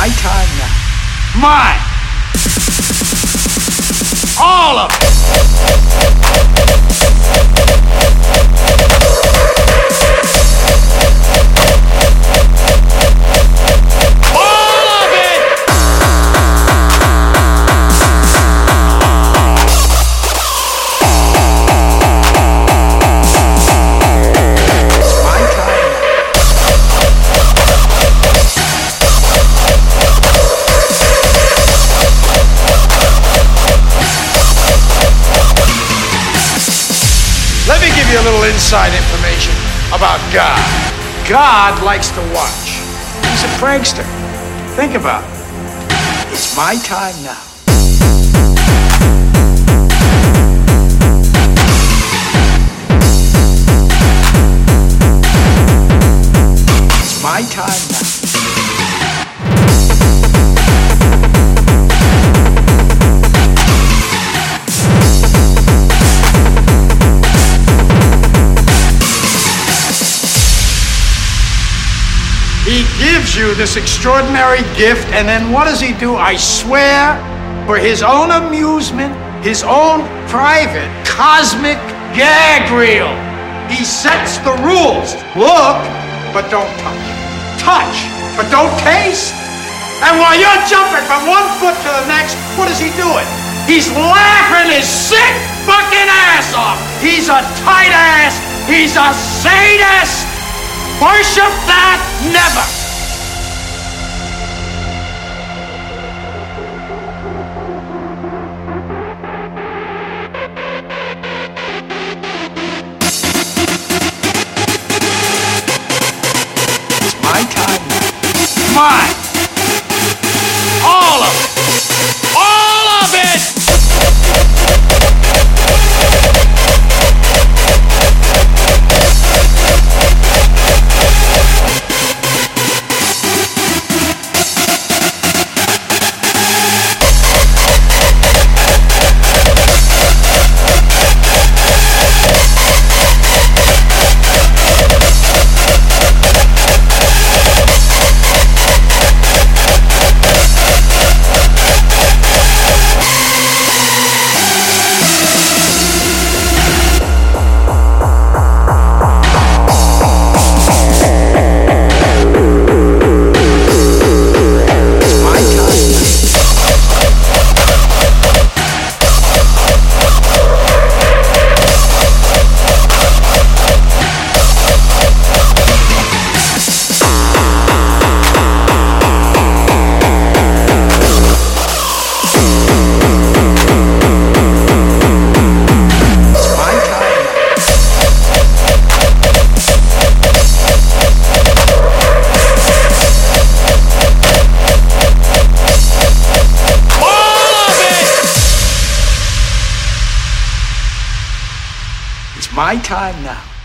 my time now. Mine. All of it. Let me give you a little inside information about God. God likes to watch. He's a prankster. Think about it. It's my time now. It's my time now. He gives you this extraordinary gift, and then what does he do? I swear, for his own amusement, his own private, cosmic gag reel, he sets the rules. Look, but don't touch. Touch, but don't taste. And while you're jumping from one foot to the next, what is he doing? He's laughing his sick fucking ass off. He's a tight ass. He's a sadist. Worship that never. It's my time now. Mine. All of it. All of it. It's my time now.